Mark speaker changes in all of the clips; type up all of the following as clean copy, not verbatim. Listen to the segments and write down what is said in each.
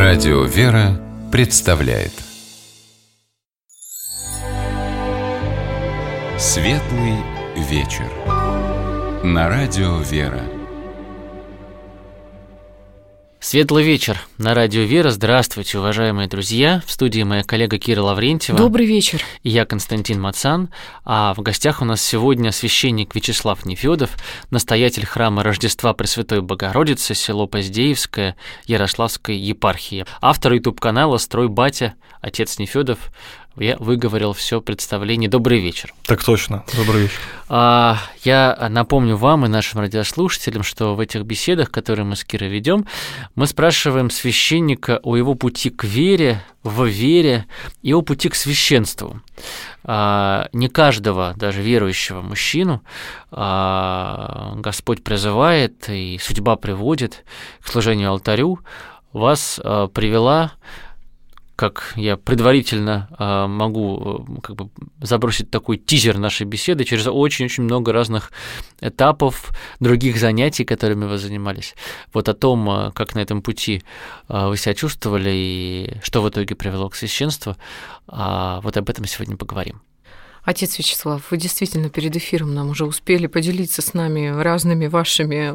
Speaker 1: Радио «Вера» представляет Светлый вечер на Радио «Вера».
Speaker 2: Светлый вечер на Радио «Вера». Здравствуйте, уважаемые друзья. В студии моя коллега Кира Лаврентьева.
Speaker 3: Добрый вечер.
Speaker 2: И я, Константин Мацан. А в гостях у нас сегодня священник Вячеслав Нефёдов, настоятель храма Рождества Пресвятой Богородицы, село Поздеевское, Ярославской епархии. Автор YouTube-канала «Строй батя», отец Нефёдов. Я выговорил все представление. Добрый вечер.
Speaker 4: Так точно. Добрый вечер.
Speaker 2: Я напомню вам и нашим радиослушателям, что в этих беседах, которые мы с Кирой ведем, мы спрашиваем священника о его пути к вере, в вере и о пути к священству. Не каждого, даже верующего мужчину, Господь призывает и судьба приводит к служению алтарю. Вас привела, как я предварительно могу забросить такой тизер нашей беседы, через очень-очень много разных этапов, других занятий, которыми вы занимались. Вот о том, как на этом пути вы себя чувствовали и что в итоге привело к священству, вот об этом сегодня поговорим.
Speaker 3: Отец Вячеслав, вы действительно перед эфиром нам уже успели поделиться с нами разными вашими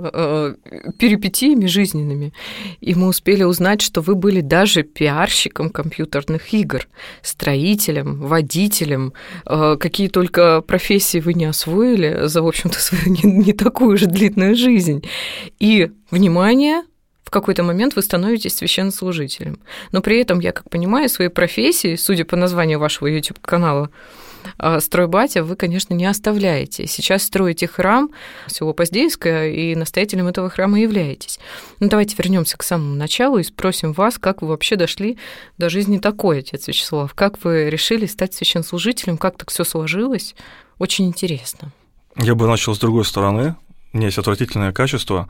Speaker 3: перипетиями жизненными, и мы успели узнать, что вы были даже пиарщиком компьютерных игр, строителем, водителем, какие только профессии вы не освоили за, в общем-то, свою не такую же длинную жизнь. И, внимание, в какой-то момент вы становитесь священнослужителем. Но при этом, я как понимаю, своей профессии, судя по названию вашего YouTube-канала «Строй батя», вы, конечно, не оставляете. Сейчас строите храм, село Поздеевское, и настоятелем этого храма являетесь. Ну, давайте вернемся к самому началу и спросим вас, как вы вообще дошли до жизни такой, отец Вячеслав? Как вы решили стать священнослужителем? Как так все сложилось? Очень интересно.
Speaker 4: Я бы начал с другой стороны. У меня есть отвратительное качество.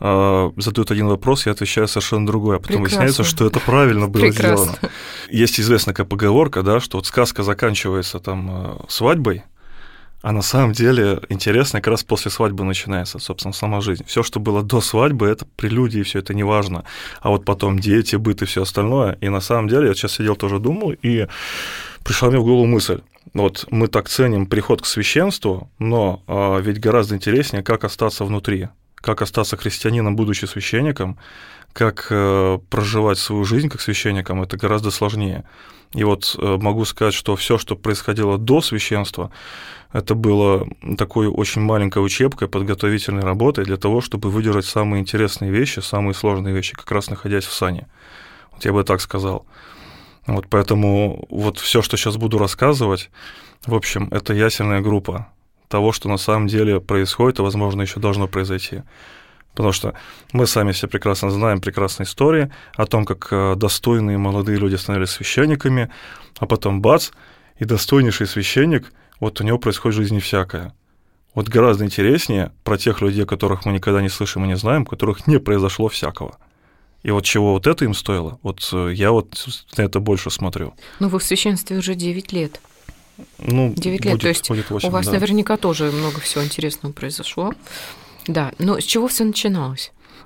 Speaker 4: Задают один вопрос, я отвечаю совершенно другой, а потом выясняется, что это правильно было сделано. Есть известная такая поговорка, да, что вот сказка заканчивается там свадьбой, а на самом деле интересно как раз после свадьбы начинается, собственно, сама жизнь. Все, что было до свадьбы, это прелюдии, все это не важно. А вот потом дети, быт и все остальное. И на самом деле я сейчас сидел тоже думал, и пришла мне в голову мысль. Вот мы так ценим приход к священству, но ведь гораздо интереснее, как остаться внутри, как остаться христианином, будучи священником, как проживать свою жизнь как священником, это гораздо сложнее. И вот могу сказать, что все, что происходило до священства, это было такой очень маленькой учебкой, подготовительной работой для того, чтобы выдержать самые интересные вещи, самые сложные вещи, как раз находясь в сане. Вот я бы так сказал. Вот поэтому вот все, что сейчас буду рассказывать, в общем, это ясельная группа того, что на самом деле происходит и, возможно, еще должно произойти. Потому что мы сами все прекрасно знаем прекрасные истории о том, как достойные молодые люди становились священниками, а потом бац, и достойнейший священник, вот у него происходит в жизни всякое. Вот гораздо интереснее про тех людей, которых мы никогда не слышим и не знаем, у которых не произошло всякого. И вот чего вот это им стоило, вот я вот на это больше смотрю.
Speaker 3: Ну, вы в священстве уже 9 лет.
Speaker 4: Ну,
Speaker 3: 9 лет, то есть
Speaker 4: 8,
Speaker 3: у вас
Speaker 4: да.
Speaker 3: Наверняка тоже много всего интересного произошло. Да, но с чего все начиналось?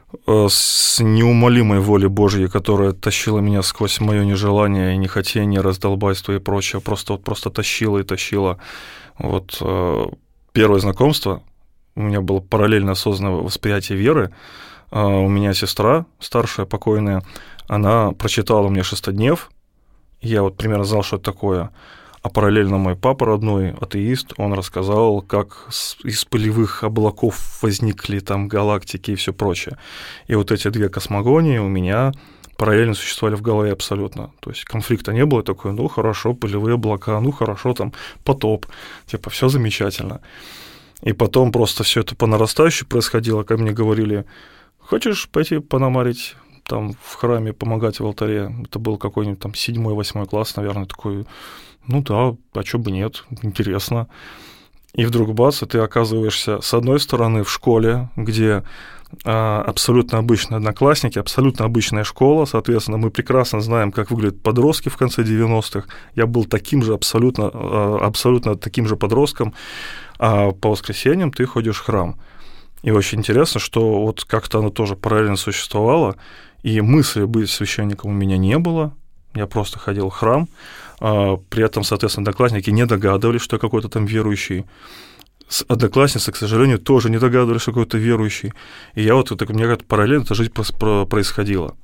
Speaker 4: С неумолимой воли Божьей, которая тащила меня сквозь мое нежелание и нехотение, раздолбайство и прочее, просто тащила и тащила. Вот первое знакомство, у меня было параллельно осознанное восприятие веры. У меня сестра, старшая, покойная, она прочитала мне «Шестоднев», я вот примерно знал, что это такое, а параллельно мой папа родной, атеист, он рассказал, как из пылевых облаков возникли там галактики и все прочее. И вот эти две космогонии у меня параллельно существовали в голове абсолютно. То есть конфликта не было, такой, ну хорошо, пылевые облака, ну хорошо, там потоп, типа все замечательно. И потом просто все это по нарастающей происходило, как мне говорили: хочешь пойти пономарить там в храме, помогать в алтаре? Это был какой-нибудь там 7-8 класс, наверное, такой, ну да, а чё бы нет, интересно. И вдруг бац, и ты оказываешься, с одной стороны, в школе, где абсолютно обычные одноклассники, абсолютно обычная школа, соответственно, мы прекрасно знаем, как выглядят подростки в конце 90-х. Я был таким же, абсолютно таким же подростком, а по воскресеньям ты ходишь в храм. И очень интересно, что вот как-то оно тоже параллельно существовало, и мысли быть священником у меня не было. Я просто ходил в храм. При этом, соответственно, одноклассники не догадывались, что я какой-то там верующий. Одноклассницы, к сожалению, тоже не догадывались, что какой-то верующий. И я вот, у меня как-то параллельно эта жизнь происходила.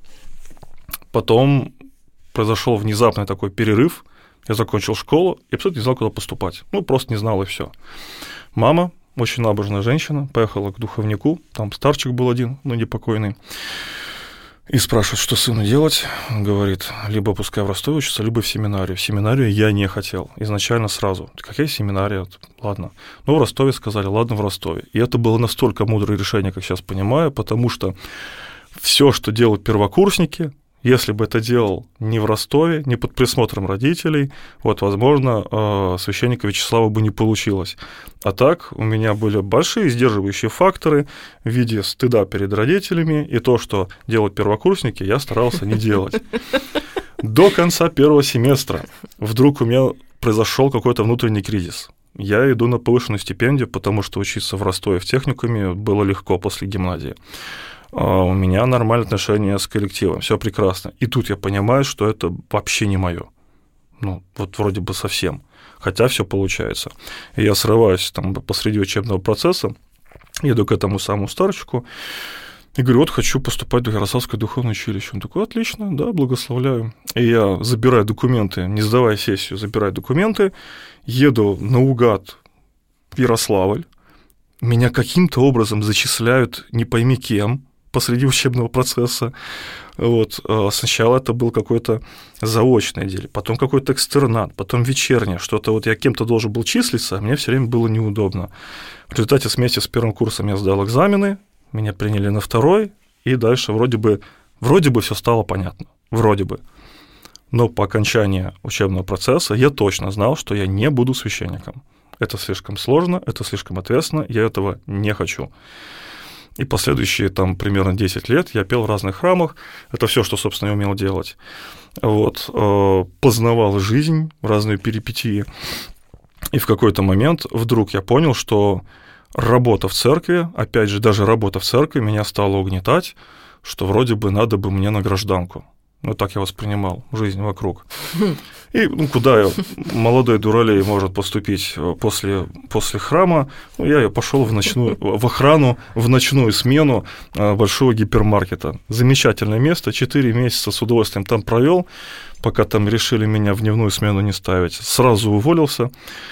Speaker 4: Потом произошел внезапный такой перерыв. Я закончил школу и абсолютно не знал, куда поступать. Просто не знал, и все. Мама, очень набожная женщина, поехала к духовнику. Там старчик был один, непокойный. И спрашивает, что сыну делать. Он говорит, либо пускай в Ростове учится, либо в семинарию. В семинарию я не хотел. Изначально сразу. Какая семинария? Ладно. В Ростове сказали, ладно, в Ростове. И это было настолько мудрое решение, как сейчас понимаю, потому что все, что делают первокурсники, если бы это делал не в Ростове, не под присмотром родителей, возможно, священника Вячеслава бы не получилось. А так у меня были большие сдерживающие факторы в виде стыда перед родителями, и то, что делают первокурсники, я старался не делать. До конца первого семестра вдруг у меня произошел какой-то внутренний кризис. Я иду на повышенную стипендию, потому что учиться в Ростове в техникуме было легко после гимназии. У меня нормальные отношения с коллективом, все прекрасно. И тут я понимаю, что это вообще не мое. Вроде бы совсем. Хотя все получается. И я срываюсь там посреди учебного процесса, еду к этому самому старчику и говорю, хочу поступать в Ярославское духовное училище. Он такой, отлично, да, благословляю. И я забираю документы, не сдавая сессию, забираю документы, еду наугад в Ярославль. Меня каким-то образом зачисляют не пойми кем, посреди учебного процесса. Сначала это был какой-то заочный отдел, потом какой-то экстернат, потом вечернее, что-то я кем-то должен был числиться, а мне все время было неудобно. В результате вместе с первым курсом я сдал экзамены, меня приняли на второй, и дальше вроде бы все стало понятно. Вроде бы. Но по окончании учебного процесса я точно знал, что я не буду священником. Это слишком сложно, это слишком ответственно, я этого не хочу. И последующие примерно 10 лет я пел в разных храмах. Это все, что, собственно, я умел делать. Познавал жизнь, разные перипетии. И в какой-то момент вдруг я понял, что работа в церкви, опять же, даже работа в церкви меня стала угнетать, что вроде бы надо бы мне на гражданку. Так я воспринимал жизнь вокруг. И куда молодой дуралей может поступить после храма? Я пошел в охрану, в ночную смену большого гипермаркета. Замечательное место, 4 месяца с удовольствием там провел, пока там решили меня в дневную смену не ставить. Сразу уволился,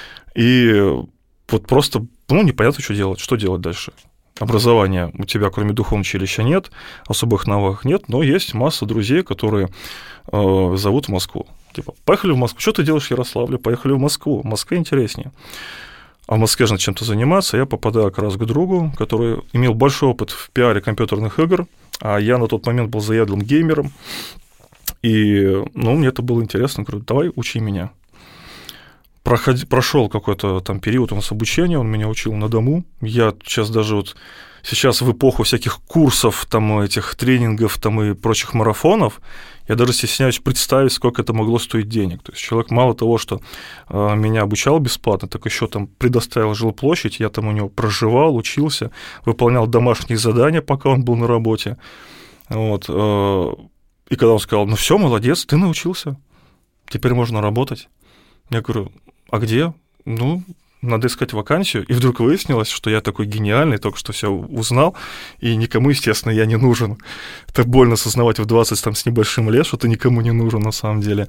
Speaker 4: и просто непонятно, что делать дальше. Образования у тебя, кроме духовного училища, нет, особых навыков нет, но есть масса друзей, которые зовут в Москву. Поехали в Москву. Что ты делаешь в Ярославле? Поехали в Москву. В Москве интереснее. А в Москве же надо чем-то заниматься. Я попадаю как раз к другу, который имел большой опыт в пиаре компьютерных игр, а я на тот момент был заядлым геймером. И мне это было интересно. Говорю, давай учи меня. Прошел какой-то период у нас обучения, он меня учил на дому. Я сейчас даже сейчас в эпоху всяких курсов, этих тренингов и прочих марафонов, я даже стесняюсь представить, сколько это могло стоить денег. То есть человек мало того, что меня обучал бесплатно, так еще предоставил жилплощадь, я у него проживал, учился, выполнял домашние задания, пока он был на работе. И когда он сказал, все, молодец, ты научился, теперь можно работать. Я говорю, а где? Надо искать вакансию. И вдруг выяснилось, что я такой гениальный, только что все узнал, и никому, естественно, я не нужен. Это больно осознавать в 20 с небольшим лет, что ты никому не нужен на самом деле.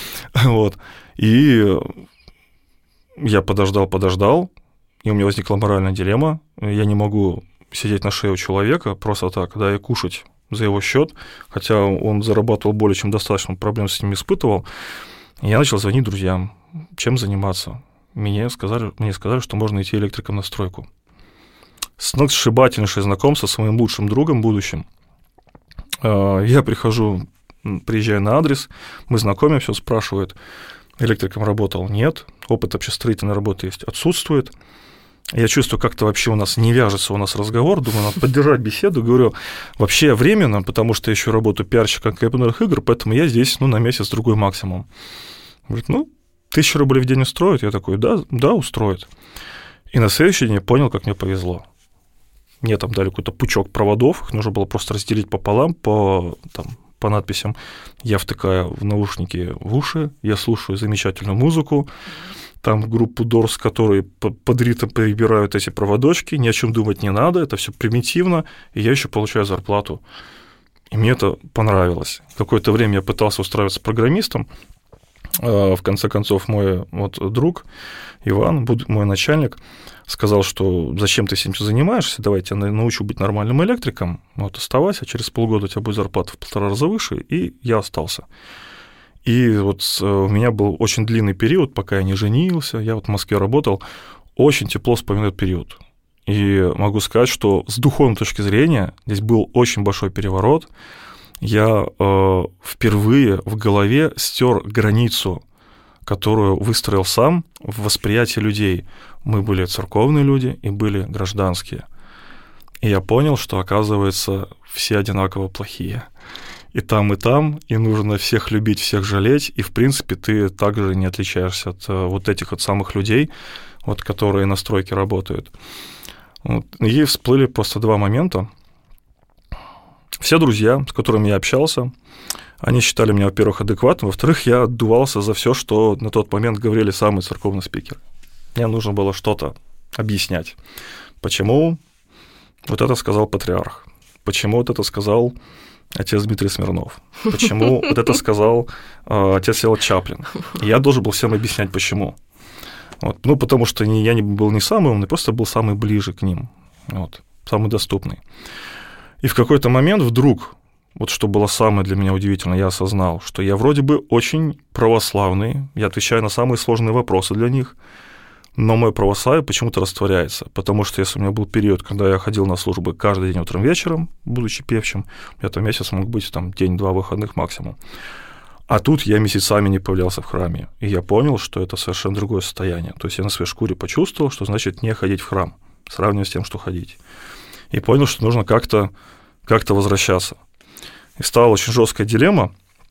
Speaker 4: И я подождал, и у меня возникла моральная дилемма. Я не могу сидеть на шее у человека просто так, и кушать за его счет, хотя он зарабатывал более чем достаточно, проблем с ним испытывал. И я начал звонить друзьям, чем заниматься. Мне сказали, что можно идти электриком на стройку. Сногсшибательнейшее знакомство со своим лучшим другом будущим. Я приезжаю на адрес, мы знакомимся, он спрашивает, электриком работал? Нет. Опыт общестроительной работы есть? Отсутствует. Я чувствую, как-то вообще у нас не вяжется разговор, думаю, надо поддержать беседу, говорю, вообще временно, потому что я еще работаю пиарщиком компьютерных игр, поэтому я здесь, на месяц-другой максимум. Говорит, 1000 рублей в день устроит? Я такой, да, устроит. И на следующий день я понял, как мне повезло. Мне там дали какой-то пучок проводов, их нужно было просто разделить пополам по надписям. Я втыкаю в наушники в уши, я слушаю замечательную музыку, там группу Doors, которые под ритм перебирают эти проводочки, ни о чем думать не надо, это все примитивно, и я еще получаю зарплату. И мне это понравилось. Какое-то время я пытался устраиваться программистом. В конце концов, мой друг Иван, мой начальник, сказал, что зачем ты этим занимаешься, давай я тебя научу быть нормальным электриком, оставайся, через полгода у тебя будет зарплата в 1,5 раза выше, и я остался. И у меня был очень длинный период, пока я не женился, я в Москве работал, очень тепло вспоминаю этот период. И могу сказать, что с духовной точки зрения здесь был очень большой переворот. Я впервые в голове стер границу, которую выстроил сам в восприятии людей. Мы были церковные люди и были гражданские. И я понял, что, оказывается, все одинаково плохие. И там, и нужно всех любить, всех жалеть. И, в принципе, ты также не отличаешься от этих самых людей, которые на стройке работают. И всплыли просто 2 момента. Все друзья, с которыми я общался, они считали меня, во-первых, адекватным, во-вторых, я отдувался за все, что на тот момент говорили самые церковные спикеры. Мне нужно было что-то объяснять. Почему это сказал патриарх? Почему это сказал отец Дмитрий Смирнов? Почему это сказал отец Севил Чаплин? И я должен был всем объяснять, почему. Потому что я был не самый умный, просто был самый ближе к ним, самый доступный. И в какой-то момент вдруг, что было самое для меня удивительное, я осознал, что я вроде бы очень православный, я отвечаю на самые сложные вопросы для них, но мое православие почему-то растворяется, потому что если у меня был период, когда я ходил на службы каждый день утром вечером, будучи певчим, у меня месяц мог быть день-два выходных максимум. А тут я месяцами не появлялся в храме, и я понял, что это совершенно другое состояние. То есть я на своей шкуре почувствовал, что значит не ходить в храм, сравнивая с тем, что ходить. И понял, что нужно как-то возвращаться. И стала очень жесткая дилемма.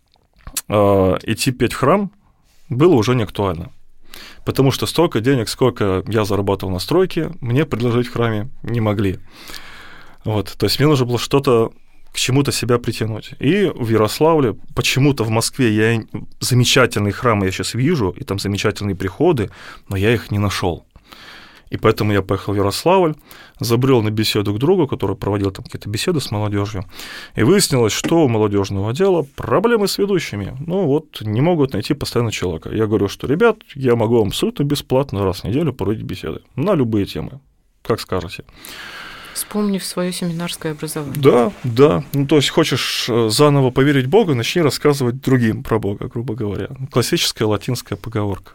Speaker 4: Идти петь в храм было уже не актуально. Потому что столько денег, сколько я зарабатывал на стройке, мне предложить в храме не могли. То есть мне нужно было что-то к чему-то себя притянуть. И в Ярославле, почему-то в Москве я замечательные храмы я сейчас вижу, и там замечательные приходы, но я их не нашел. И поэтому я поехал в Ярославль, забрел на беседу к другу, который проводил там какие-то беседы с молодежью, и выяснилось, что у молодежного отдела проблемы с ведущими. Не могут найти постоянно человека. Я говорю, что, ребят, я могу вам абсолютно бесплатно раз в неделю проводить беседы на любые темы, как скажете.
Speaker 3: Вспомнив свое семинарское образование.
Speaker 4: Да. То есть хочешь заново поверить в Бога, начни рассказывать другим про Бога, грубо говоря. Классическая латинская поговорка.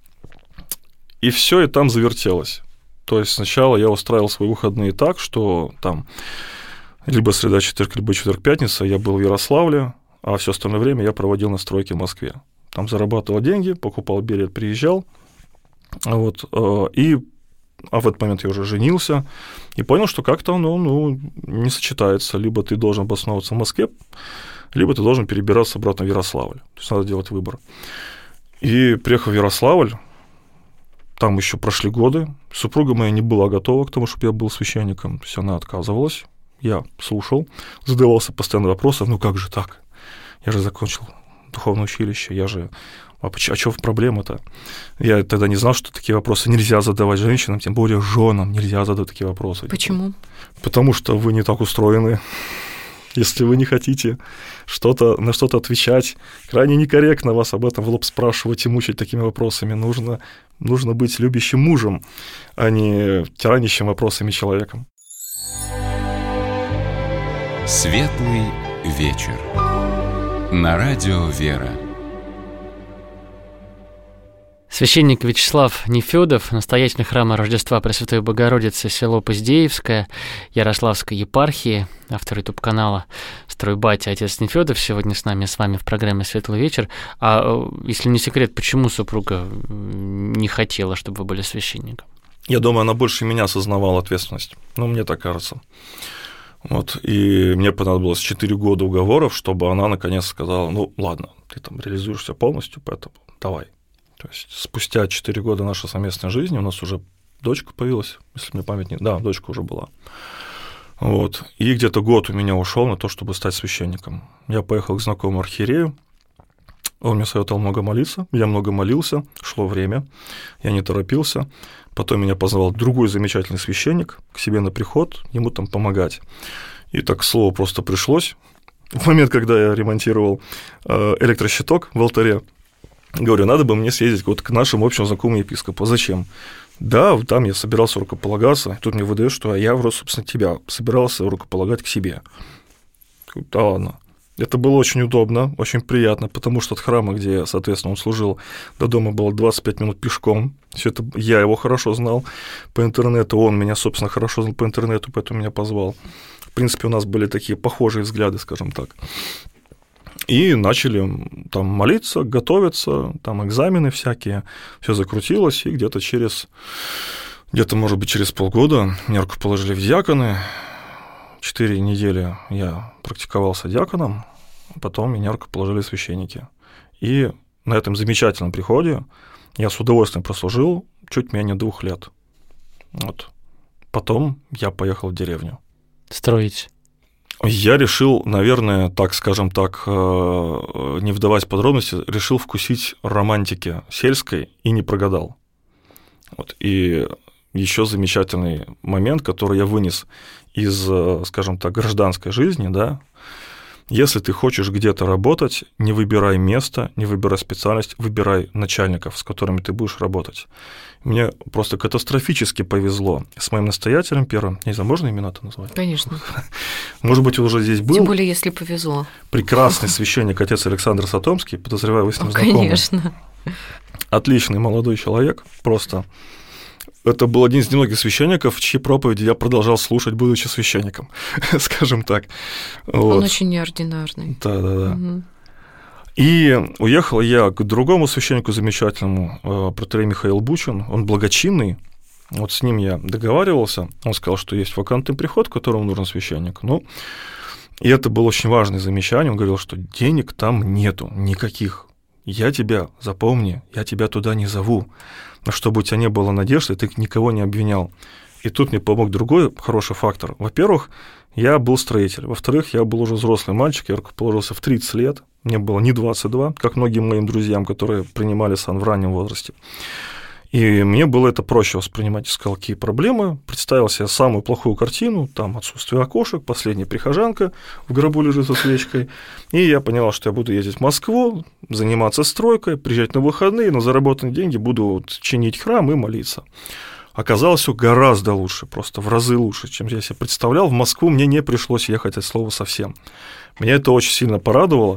Speaker 4: И все и там завертелось. То есть сначала я устраивал свои выходные так, что там либо среда, четверг, либо четверг-пятница я был в Ярославле, а все остальное время я проводил на стройке в Москве. Там зарабатывал деньги, покупал билет, приезжал. А в этот момент я уже женился и понял, что как-то не сочетается. Либо ты должен обосновываться в Москве, либо ты должен перебираться обратно в Ярославль. То есть надо делать выбор. И приехав в Ярославль, там еще прошли годы. Супруга моя не была готова к тому, чтобы я был священником. То есть она отказывалась. Я слушал, задавался постоянно вопросом, как же так? Я же закончил духовное училище, А что проблема-то? Я тогда не знал, что такие вопросы нельзя задавать женщинам, тем более женам нельзя задавать такие вопросы.
Speaker 3: Почему?
Speaker 4: Потому что вы не так устроены. Если вы не хотите на что-то отвечать, крайне некорректно вас об этом в лоб спрашивать и мучить такими вопросами. Нужно быть любящим мужем, а не тиранящим вопросами человеком.
Speaker 1: Светлый вечер. На радио «Вера».
Speaker 2: Священник Вячеслав Нефёдов, настоятель храма Рождества Пресвятой Богородицы, село Поздеевское, Ярославской епархии, автор ютуб-канала «Стройбатя» отец Нефёдов, сегодня с вами в программе «Светлый вечер». А если не секрет, почему супруга не хотела, чтобы вы были священником?
Speaker 4: Я думаю, она больше меня осознавала ответственность. Мне так кажется. И мне понадобилось 4 года уговоров, чтобы она наконец сказала, ладно, ты там реализуешься полностью, поэтому давай. То есть спустя 4 года нашей совместной жизни у нас уже дочка появилась, если мне память не... Да, дочка уже была. Вот. И где-то год у меня ушел на то, чтобы стать священником. Я поехал к знакомому архиерею, он мне советовал много молиться, я много молился, шло время, я не торопился. Потом меня позвал другой замечательный священник к себе на приход, ему там помогать. И так слово просто пришлось. В момент, когда я ремонтировал электрощиток в алтаре, говорю, надо бы мне съездить вот к нашему общему знакомому епископу. Зачем? Да, там я собирался рукополагаться, и тут мне выдают, что я, собственно, тебя собирался рукополагать к себе. Да ладно. Это было очень удобно, очень приятно, потому что от храма, где, соответственно, он служил, до дома было 25 минут пешком. Все это я его хорошо знал по интернету, он меня, собственно, хорошо знал по интернету, поэтому меня позвал. В принципе, у нас были такие похожие взгляды, скажем так. И начали там молиться, готовиться, там экзамены всякие, все закрутилось, и где-то, может быть, через полгода меня рукоположили в диаконы. 4 недели я практиковался диаконом, потом меня рукоположили священники. И на этом замечательном приходе я с удовольствием прослужил чуть менее 2 лет. Вот. Потом я поехал в деревню.
Speaker 2: Строить.
Speaker 4: Я решил, наверное, так, скажем так, не вдаваясь в подробности, решил вкусить романтики сельской и не прогадал. Вот. И еще замечательный момент, который я вынес из, скажем так, гражданской жизни, да, если ты хочешь где-то работать, не выбирай место, не выбирай специальность, выбирай начальников, с которыми ты будешь работать. Мне просто катастрофически повезло с моим настоятелем первым. Не знаю, можно имена-то назвать?
Speaker 3: Конечно.
Speaker 4: Может быть, он уже здесь был.
Speaker 3: Тем более, если повезло.
Speaker 4: Прекрасный священник, отец Александр Сатомский, подозреваю, вы с ним знакомы.
Speaker 3: Конечно.
Speaker 4: Отличный молодой человек, просто. Это был один из немногих священников, чьи проповеди я продолжал слушать, будучи священником, скажем так. Вот.
Speaker 3: Он очень неординарный.
Speaker 4: Да.
Speaker 3: Угу.
Speaker 4: И уехал я к другому священнику замечательному, протоиерей Михаил Бучин, он благочинный, вот с ним я договаривался, он сказал, что есть вакантный приход, которому нужен священник, и это было очень важное замечание, он говорил, что денег там нету никаких, запомни, я тебя туда не зову, но чтобы у тебя не было надежды, ты никого не обвинял. И тут мне помог другой хороший фактор. Во-первых, я был строитель. Во-вторых, я был уже взрослый мальчик, я рукоположился в 30 лет, мне было не 22, как многим моим друзьям, которые принимали сан в раннем возрасте. И мне было это проще воспринимать, искал какие проблемы, представил себе самую плохую картину, там отсутствие окошек, последняя прихожанка в гробу лежит со свечкой, и я понял, что я буду ездить в Москву, заниматься стройкой, приезжать на выходные, на заработанные деньги буду чинить храм и молиться. Оказалось все гораздо лучше, просто в разы лучше, чем я себе представлял. В Москву мне не пришлось ехать от слова совсем. Меня это очень сильно порадовало,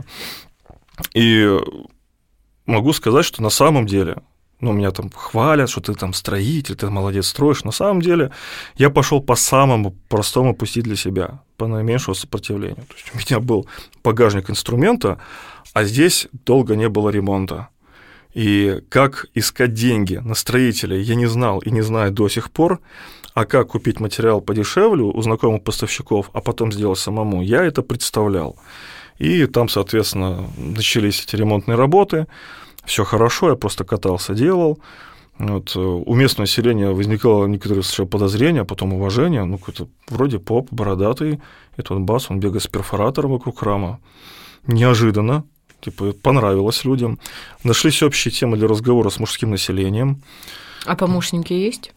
Speaker 4: и могу сказать, что на самом деле... меня там хвалят, что ты там строитель, ты молодец, строишь. На самом деле я пошел по самому простому пути для себя, по наименьшему сопротивлению. То есть у меня был багажник инструмента, а здесь долго не было ремонта. И как искать деньги на строителей я не знал и не знаю до сих пор, а как купить материал подешевле у знакомых поставщиков, а потом сделать самому, я это представлял. И там, соответственно, начались эти ремонтные работы. Все хорошо, я просто катался, делал. Вот. У местного населения возникало некоторые сначала подозрения, а потом уважение. Какой-то вроде поп, бородатый, и тут бас, он бегает с перфоратором вокруг храма. Неожиданно, понравилось людям. Нашлись общие темы для разговора с мужским населением.
Speaker 3: А помощники есть?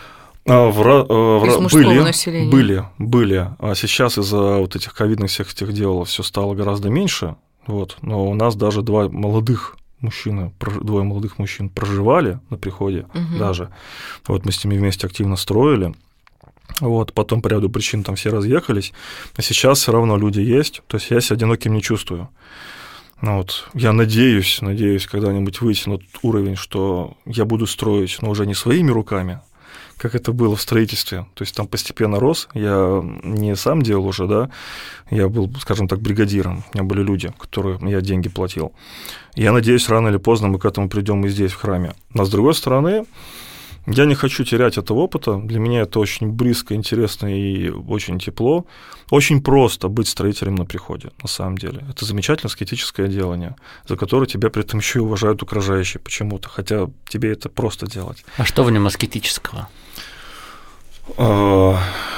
Speaker 4: Из
Speaker 3: мужского населения?
Speaker 4: Были. А сейчас из-за вот этих ковидных всех этих дел все стало гораздо меньше. Вот. Но у нас даже двое молодых мужчин проживали на приходе даже. Вот мы с ними вместе активно строили. Вот, потом по ряду причин там все разъехались. А сейчас все равно люди есть. То есть я себя одиноким не чувствую. Вот. Я надеюсь когда-нибудь выйти на тот уровень, что я буду строить, но уже не своими руками, как это было в строительстве. То есть там постепенно рос. Я не сам делал уже, да, я был, скажем так, бригадиром. У меня были люди, которым я деньги платил. Я надеюсь, рано или поздно мы к этому придем и здесь, в храме. Но с другой стороны, я не хочу терять этого опыта. Для меня это очень близко, интересно и очень тепло. Очень просто быть строителем на приходе, на самом деле. Это замечательное аскетическое делание, за которое тебя при этом еще и уважают окружающие почему-то, хотя тебе это просто делать.
Speaker 2: А что в нем аскетического?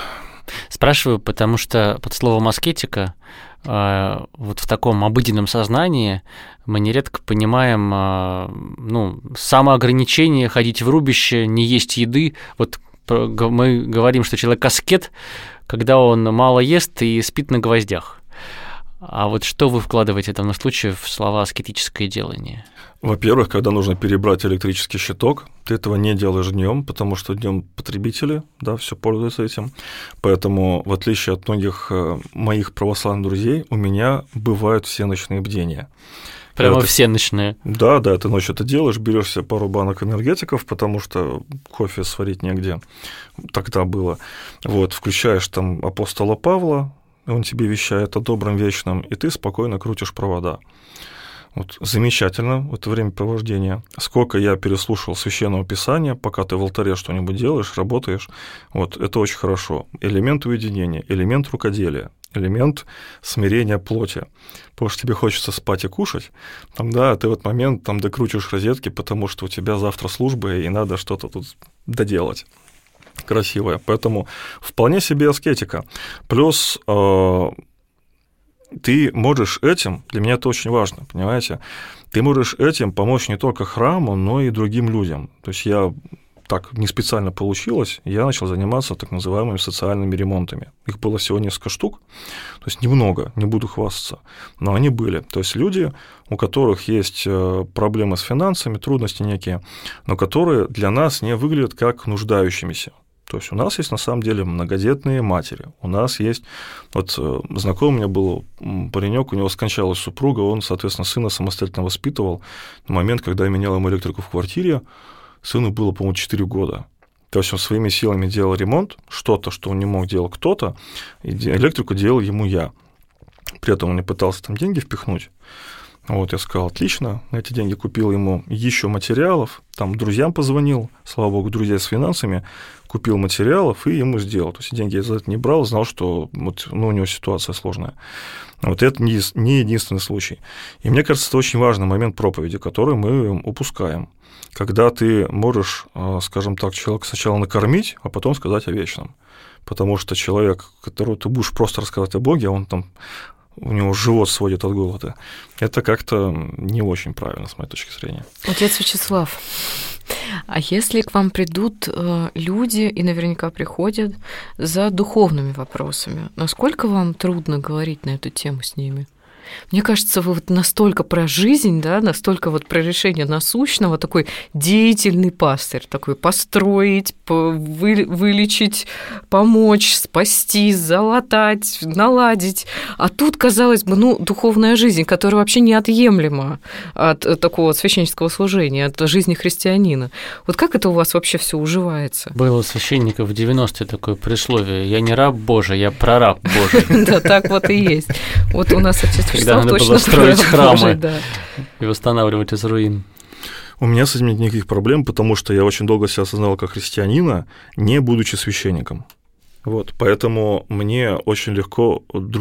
Speaker 2: Спрашиваю, потому что под словом аскетика вот в таком обыденном сознании мы нередко понимаем, самоограничение, ходить в рубище, не есть еды. Вот мы говорим, что человек аскет, когда он мало ест и спит на гвоздях. А вот что вы вкладываете в данном случае в слова аскетическое делание?
Speaker 4: Во-первых, когда нужно перебрать электрический щиток, ты этого не делаешь днем, потому что днем потребители, все пользуются этим. Поэтому, в отличие от многих моих православных друзей, у меня бывают все ночные бдения.
Speaker 2: Прямо все ночные?
Speaker 4: Да, ты ночью это делаешь, берешь себе пару банок энергетиков, потому что кофе сварить негде. Тогда было. Включаешь там апостола Павла, он тебе вещает о добром вечном, и ты спокойно крутишь провода. Замечательно, это времяпровождение. Сколько я переслушал Священного Писания, пока ты в алтаре что-нибудь делаешь, работаешь, это очень хорошо. Элемент уединения, элемент рукоделия, элемент смирения плоти. Потому что тебе хочется спать и кушать, ты в этот момент докручиваешь розетки, потому что у тебя завтра служба, и надо что-то тут доделать красивое. Поэтому вполне себе аскетика. Плюс ты можешь этим, для меня это очень важно, понимаете, ты можешь этим помочь не только храму, но и другим людям. То есть я так не специально получилось, я начал заниматься так называемыми социальными ремонтами. Их было всего несколько штук, то есть немного, не буду хвастаться, но они были. То есть люди, у которых есть проблемы с финансами, трудности некие, но которые для нас не выглядят как нуждающимися. То есть у нас есть, на самом деле, многодетные матери. У нас есть... знакомый у меня был паренек, у него скончалась супруга, он, соответственно, сына самостоятельно воспитывал. На момент, когда я менял ему электрику в квартире, сыну было, по-моему, 4 года. То есть он своими силами делал ремонт, что-то, что он не мог делать кто-то, и электрику делал ему я. При этом он не пытался там деньги впихнуть. Я сказал, отлично, на эти деньги купил ему еще материалов, друзьям позвонил, слава богу, друзья с финансами, купил материалов и ему сделал. То есть деньги я за это не брал, знал, что у него ситуация сложная. Это не единственный случай. И мне кажется, это очень важный момент проповеди, который мы упускаем. Когда ты можешь, скажем так, человека сначала накормить, а потом сказать о вечном. Потому что человек, которому ты будешь просто рассказывать о Боге, у него живот сводит от голода. Это как-то не очень правильно, с моей точки зрения.
Speaker 3: Отец Вячеслав, а если к вам придут люди, и наверняка приходят, за духовными вопросами, насколько вам трудно говорить на эту тему с ними? Мне кажется, вы настолько про жизнь, настолько про решение насущного, такой деятельный пастырь, такой построить, вылечить, помочь, спасти, залатать, наладить. А тут, казалось бы, духовная жизнь, которая вообще неотъемлема от такого священнического служения, от жизни христианина. Как это у вас вообще все уживается?
Speaker 2: Было у священников в 90-е такое присловие: «Я не раб Божий, я прораб Божий».
Speaker 3: Да, так вот и есть. У нас отец
Speaker 2: Когда надо было строить храмы и восстанавливать из руин.
Speaker 4: У меня с этим нет никаких проблем, потому что я очень долго себя осознал как христианина, не будучи священником. Поэтому мне очень легко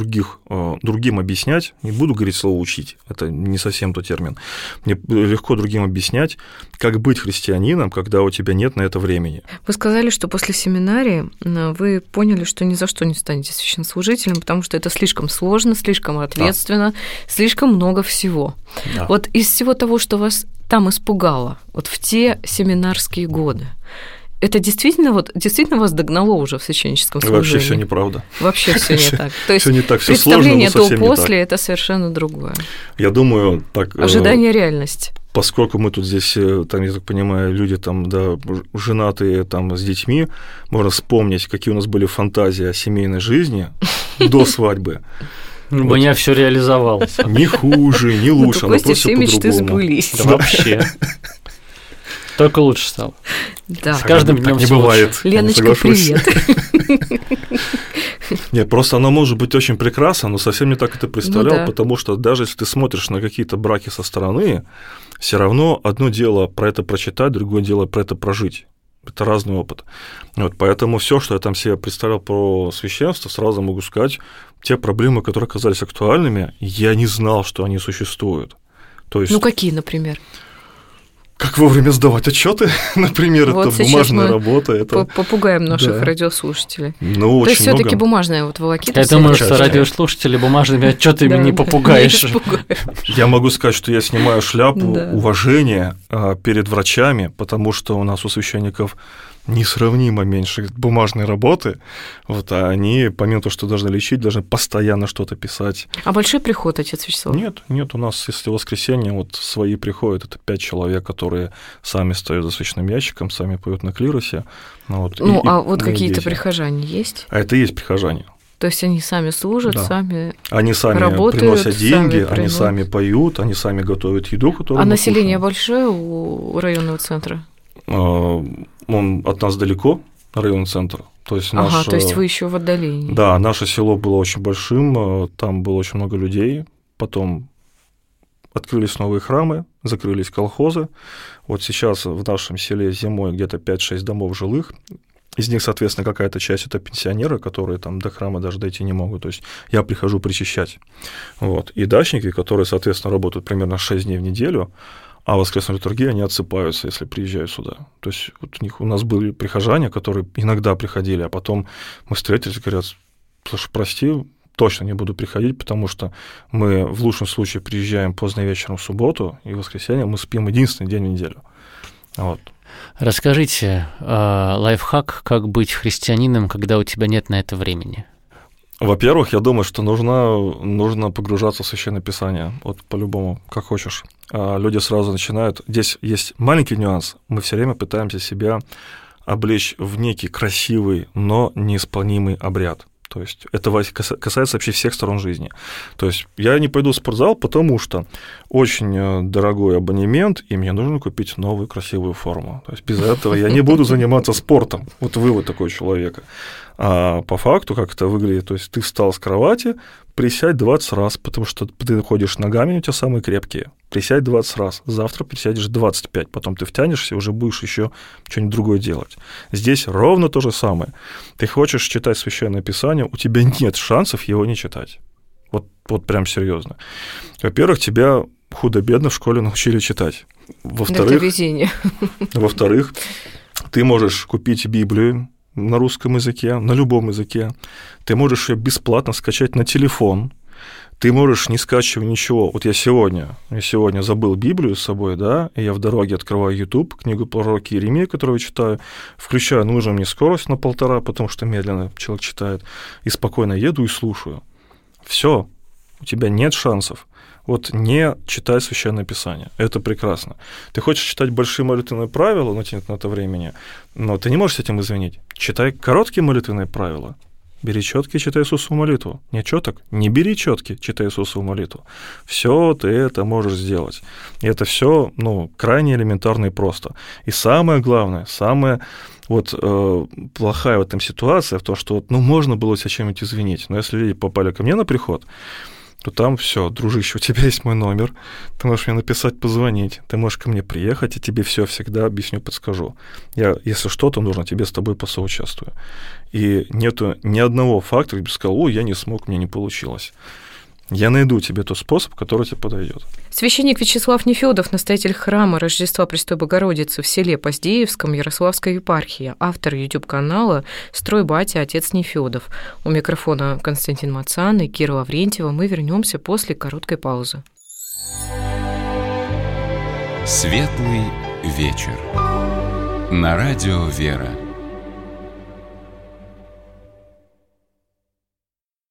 Speaker 4: другим объяснять, не буду говорить слово «учить», это не совсем тот термин, мне легко другим объяснять, как быть христианином, когда у тебя нет на это времени.
Speaker 3: Вы сказали, что после семинарии вы поняли, что ни за что не станете священнослужителем, потому что это слишком сложно, слишком ответственно, слишком много всего. Да. Из всего того, что вас там испугало, в те семинарские годы, это действительно вас догнало уже в священническом служении?
Speaker 4: Вообще все неправда.
Speaker 3: Вообще все не так. То есть
Speaker 4: не так,
Speaker 3: представление до после это совершенно другое.
Speaker 4: Я думаю, так.
Speaker 3: Ожидание реальности.
Speaker 4: Поскольку мы тут здесь, я так понимаю, люди женатые с детьми, можно вспомнить, какие у нас были фантазии о семейной жизни до свадьбы.
Speaker 2: У меня все реализовалось.
Speaker 4: Не хуже, не лучше,
Speaker 3: но просто все мечты сбылись.
Speaker 2: Вообще. Только лучше стало.
Speaker 3: Да.
Speaker 2: С каждым днем
Speaker 4: не бывает.
Speaker 3: Леночка, привет.
Speaker 4: Нет, просто оно может быть очень прекрасно, но совсем не так это представлял, потому что даже если ты смотришь на какие-то браки со стороны, все равно одно дело про это прочитать, другое дело про это прожить. Это разный опыт. Поэтому все, что я там себе представлял про священство, сразу могу сказать, те проблемы, которые оказались актуальными, я не знал, что они существуют. То есть,
Speaker 3: какие, например?
Speaker 4: как вовремя сдавать отчеты, например,
Speaker 3: вот
Speaker 4: это бумажная работа. Это
Speaker 3: попугаем наших радиослушателей.
Speaker 4: Ну,
Speaker 3: то есть все-таки бумажная вот волокита.
Speaker 2: Я думаю, что радиослушатели бумажными отчетами не попугаешь.
Speaker 4: Я могу сказать, что я снимаю шляпу уважения перед врачами, потому что у нас у священников несравнимо меньше бумажной работы, вот, а они, помимо того, что должны лечить, должны постоянно что-то писать.
Speaker 3: А большой приход, отец Вячеслав?
Speaker 4: Нет, у нас, если в воскресенье, вот свои приходят, это 5 человек, которые сами стоят за свечным ящиком, сами поют на клиросе. Вот,
Speaker 3: вот какие-то прихожане есть?
Speaker 4: А это и есть прихожане.
Speaker 3: То есть они сами служат, сами
Speaker 4: они сами
Speaker 3: работают,
Speaker 4: приносят деньги, они сами поют, они сами готовят еду, которую мы
Speaker 3: население
Speaker 4: кушаем.
Speaker 3: Большое у районного центра?
Speaker 4: Он от нас далеко, районный центр. То есть
Speaker 3: то есть вы еще в отдалении.
Speaker 4: Да, наше село было очень большим, там было очень много людей, потом открылись новые храмы, закрылись колхозы. Вот сейчас в нашем селе зимой где-то 5-6 домов жилых, из них, соответственно, какая-то часть – это пенсионеры, которые там до храма даже дойти не могут. То есть я прихожу причащать. Вот. И дачники, которые, соответственно, работают примерно 6 дней в неделю, а в воскресной литургии они отсыпаются, если приезжают сюда. То есть вот у нас были прихожане, которые иногда приходили, а потом мы встретились и говорят: слушай, прости, точно не буду приходить, потому что мы в лучшем случае приезжаем поздно вечером в субботу, и в воскресенье мы спим единственный день в неделю. Вот.
Speaker 2: Расскажите лайфхак, как быть христианином, когда у тебя нет на это времени.
Speaker 4: Во-первых, я думаю, что нужно погружаться в Священное Писание, вот по-любому, как хочешь. Люди сразу начинают. Здесь есть маленький нюанс. Мы все время пытаемся себя облечь в некий красивый, но неисполнимый обряд. То есть это касается вообще всех сторон жизни. То есть я не пойду в спортзал, потому что очень дорогой абонемент, и мне нужно купить новую красивую форму. То есть без этого я не буду заниматься спортом. Вот вывод такой человека. А по факту, как это выглядит, то есть ты встал с кровати, присядь 20 раз, потому что ты ходишь ногами, у тебя самые крепкие. Присядь 20 раз, завтра присядешь 25, потом ты втянешься и уже будешь еще что-нибудь другое делать. Здесь ровно то же самое. Ты хочешь читать Священное Писание, у тебя нет шансов его не читать. Вот прям серьезно. Во-первых, тебя худо-бедно в школе научили читать.
Speaker 3: Это везение.
Speaker 4: Во-вторых, ты можешь купить Библию на русском языке, на любом языке. Ты можешь ее бесплатно скачать на телефон. Ты можешь не скачивать ничего. Вот я сегодня забыл Библию с собой, да, и я в дороге открываю YouTube, книгу пророка Иеремии, которую читаю, включаю нужную мне скорость на 1,5, потому что медленно человек читает, и спокойно еду и слушаю. Все, у тебя нет шансов. Вот не читай Священное Писание. Это прекрасно. Ты хочешь читать большие молитвенные правила, но тебе нет на это времени, но ты не можешь с этим извинить. Читай короткие молитвенные правила. Бери четки, читай Иисусову молитву. Нет четок? Не бери четки, читай Иисусову молитву. Все ты это можешь сделать. И это все, крайне элементарно и просто. И самое главное, самая плохая в этом ситуация в том, что можно было себя чем-нибудь извинить. Но если люди попали ко мне на приход, то там все, дружище, у тебя есть мой номер, ты можешь мне написать, позвонить, ты можешь ко мне приехать, и тебе все всегда объясню, подскажу. Я, если что-то нужно, тебе с тобой посоучаствую. И нету ни одного фактора, где бы сказал: я не смог, мне не получилось. Я найду тебе тот способ, который тебе подойдет.
Speaker 3: Священник Вячеслав Нефёдов, настоятель храма Рождества Престой Богородицы в селе Поздеевском Ярославской епархии, автор YouTube-канала «Строй батя, отец Нефёдов». У микрофона Константин Мацан и Кира Лаврентьева. Мы вернемся после короткой паузы.
Speaker 1: Светлый вечер. На радио «Вера».